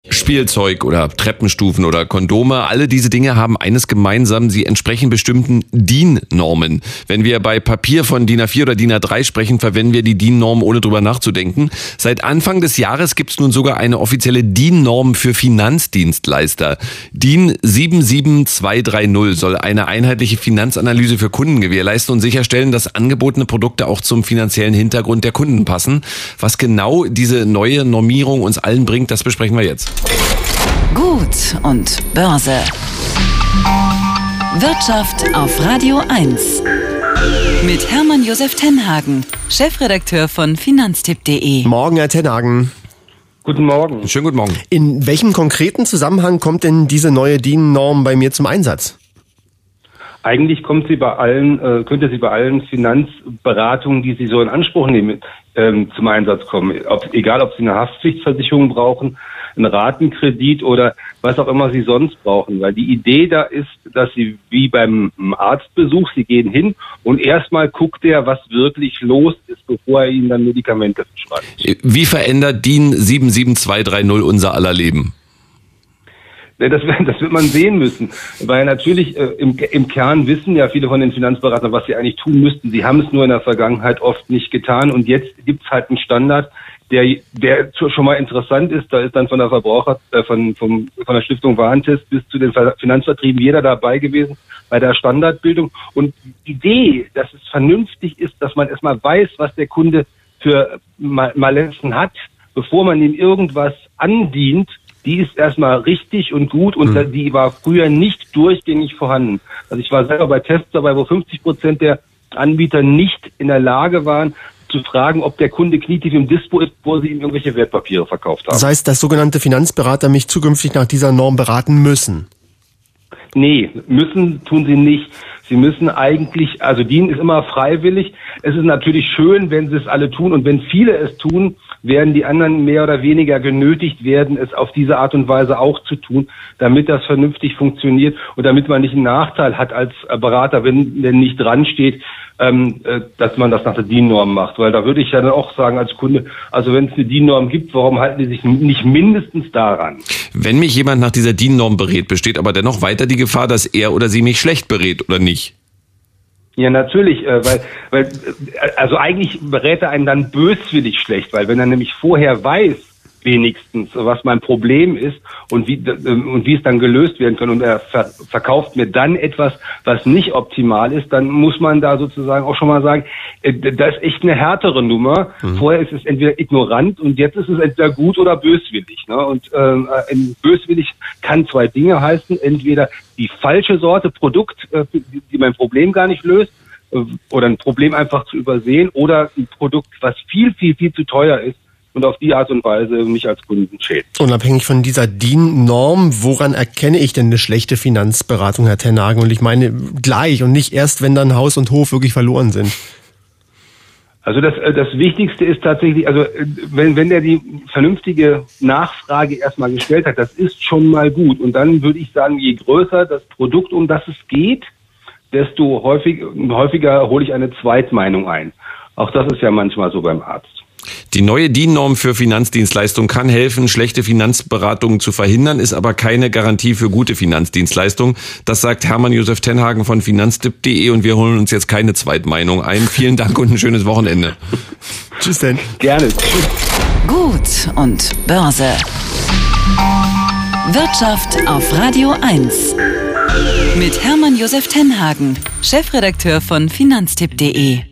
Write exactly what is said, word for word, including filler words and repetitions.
Spielzeug oder Treppenstufen oder Kondome, alle diese Dinge haben eines gemeinsam, sie entsprechen bestimmten D I N-Normen. Wenn wir bei Papier von D I N A vier oder D I N A drei sprechen, verwenden wir die D I N-Norm ohne drüber nachzudenken. Seit Anfang des Jahres gibt es nun sogar eine offizielle D I N-Norm für Finanzdienstleister. D I N sieben sieben zwei drei null soll eine einheitliche Finanzanalyse für Kunden gewährleisten und sicherstellen, dass angebotene Produkte auch zum finanziellen Hintergrund der Kunden passen. Was genau diese neue Normierung uns allen bringt, das besprechen wir jetzt. Gut und Börse. Wirtschaft auf Radio eins. Mit Hermann Josef Tenhagen, Chefredakteur von Finanztipp punkt de. Morgen, Herr Tenhagen. Guten Morgen. Schönen guten Morgen. In welchem konkreten Zusammenhang kommt denn diese neue D I N-Norm bei mir zum Einsatz? Eigentlich kommt sie bei allen, äh, könnte sie bei allen Finanzberatungen, die Sie so in Anspruch nehmen, ähm, zum Einsatz kommen. Ob, egal, ob Sie eine Haftpflichtversicherung brauchen, einen Ratenkredit oder was auch immer Sie sonst brauchen. Weil die Idee da ist, dass Sie wie beim Arztbesuch, Sie gehen hin und erstmal guckt er, was wirklich los ist, bevor er Ihnen dann Medikamente verschreibt. Wie verändert D I N sieben sieben zwei drei null unser aller Leben? Das, das wird man sehen müssen, weil natürlich äh, im, im Kern wissen ja viele von den Finanzberatern, was sie eigentlich tun müssten. Sie haben es nur in der Vergangenheit oft nicht getan und jetzt gibt es halt einen Standard, der, der schon mal interessant ist. Da ist dann von der Verbraucher, äh, von, vom, von der Stiftung Warentest bis zu den Finanzvertrieben jeder dabei gewesen bei der Standardbildung. Und die Idee, dass es vernünftig ist, dass man erstmal weiß, was der Kunde für Malessen hat, bevor man ihm irgendwas andient, die ist erstmal richtig und gut und mhm. die war früher nicht durchgängig vorhanden. Also ich war selber bei Tests dabei, wo fünfzig Prozent der Anbieter nicht in der Lage waren, zu fragen, ob der Kunde knietief im Dispo ist, wo sie ihm irgendwelche Wertpapiere verkauft haben. Das heißt, dass sogenannte Finanzberater mich zukünftig nach dieser Norm beraten müssen? Nee, müssen tun sie nicht. Sie müssen eigentlich, also D I N ist immer freiwillig. Es ist natürlich schön, wenn sie es alle tun und wenn viele es tun, werden die anderen mehr oder weniger genötigt werden, es auf diese Art und Weise auch zu tun, damit das vernünftig funktioniert und damit man nicht einen Nachteil hat als Berater, wenn denn nicht dran steht, ähm, dass man das nach der D I N-Norm macht. Weil da würde ich ja dann auch sagen als Kunde, also wenn es eine D I N-Norm gibt, warum halten die sich nicht mindestens daran? Wenn mich jemand nach dieser D I N-Norm berät, besteht aber dennoch weiter die Gefahr, dass er oder sie mich schlecht berät, oder nicht? Ja, natürlich, äh, weil, weil, also eigentlich berät er einen dann böswillig schlecht, weil wenn er nämlich vorher weiß, wenigstens, was mein Problem ist und wie, und wie es dann gelöst werden kann und er ver- verkauft mir dann etwas, was nicht optimal ist, dann muss man da sozusagen auch schon mal sagen, äh, das ist echt eine härtere Nummer. Mhm. Vorher ist es entweder ignorant und jetzt ist es entweder gut oder böswillig. Ne? Und äh, böswillig kann zwei Dinge heißen, entweder die falsche Sorte Produkt, äh, die, die mein Problem gar nicht löst, äh, oder ein Problem einfach zu übersehen oder ein Produkt, was viel, viel, viel zu teuer ist, und auf die Art und Weise mich als Kunden schädigt. Unabhängig von dieser D I N-Norm, woran erkenne ich denn eine schlechte Finanzberatung, Herr Tenhagen? Und ich meine gleich und nicht erst, wenn dann Haus und Hof wirklich verloren sind. Also das, das Wichtigste ist tatsächlich, also wenn, wenn der die vernünftige Nachfrage erstmal gestellt hat, das ist schon mal gut. Und dann würde ich sagen, je größer das Produkt, um das es geht, desto häufig, häufiger hole ich eine Zweitmeinung ein. Auch das ist ja manchmal so beim Arzt. Die neue D I N-Norm für Finanzdienstleistungen kann helfen, schlechte Finanzberatungen zu verhindern, ist aber keine Garantie für gute Finanzdienstleistungen. Das sagt Hermann Josef Tenhagen von Finanztipp punkt de und wir holen uns jetzt keine Zweitmeinung ein. Vielen Dank und ein schönes Wochenende. Tschüss denn. Gerne. Gut und Börse. Wirtschaft auf Radio eins. Mit Hermann Josef Tenhagen, Chefredakteur von Finanztipp punkt de.